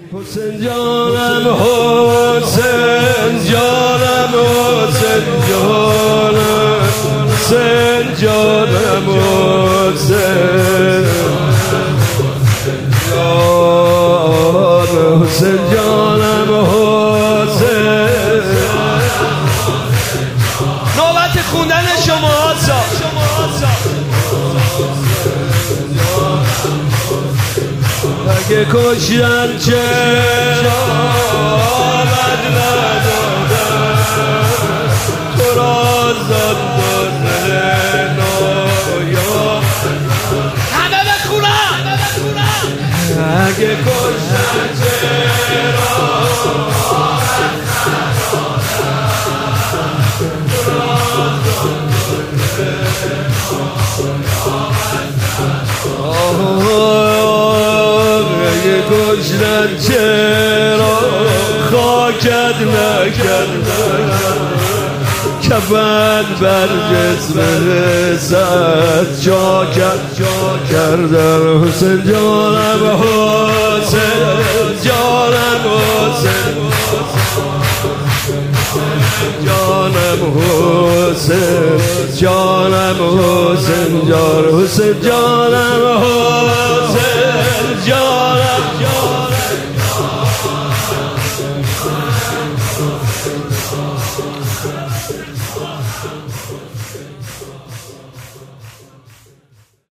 حسین جانم حسین جانم حسین جانم حسین جانم حسین حسین جانم حسین. نوبت خوندن شما هستا. اگه کشتن چرا آمد ندادن تو را زد بزن نایا. همه بخونم اگه کشتن چرا آمد ندادن تو را کشتن چرا خاکت نکرد کفن بر جسم رسد جا کردن. حسین جانم حسین جانم حسین جانم حسین جانم حسین جان حسین جانم حسین جانم